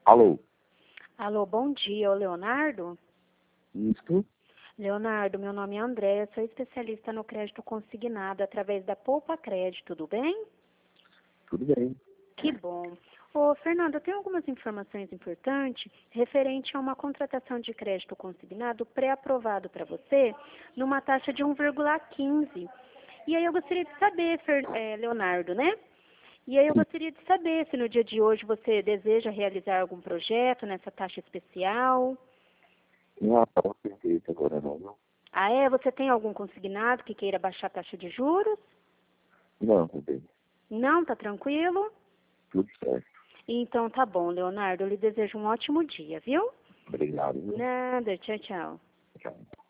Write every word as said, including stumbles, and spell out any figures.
Alô? Alô, bom dia, ô Leonardo? Isso? Leonardo, meu nome é Andréa, sou especialista no crédito consignado através da Poupa Crédito, tudo bem? Tudo bem. Que bom. Ô, Fernando, eu tenho algumas informações importantes referente a uma contratação de crédito consignado pré-aprovado para você numa taxa de um vírgula quinze. E aí eu gostaria de saber, Fer, é, Leonardo, né? E aí eu gostaria de saber se no dia de hoje você deseja realizar algum projeto nessa taxa especial. Não estava perfeito agora não, não? Ah, é? Você tem algum consignado que queira baixar a taxa de juros? Não, tudo bem. Não, tá tranquilo? Tudo certo. Então tá bom, Leonardo. Eu lhe desejo um ótimo dia, viu? Obrigado. Viu? Nada, tchau, tchau. Tchau.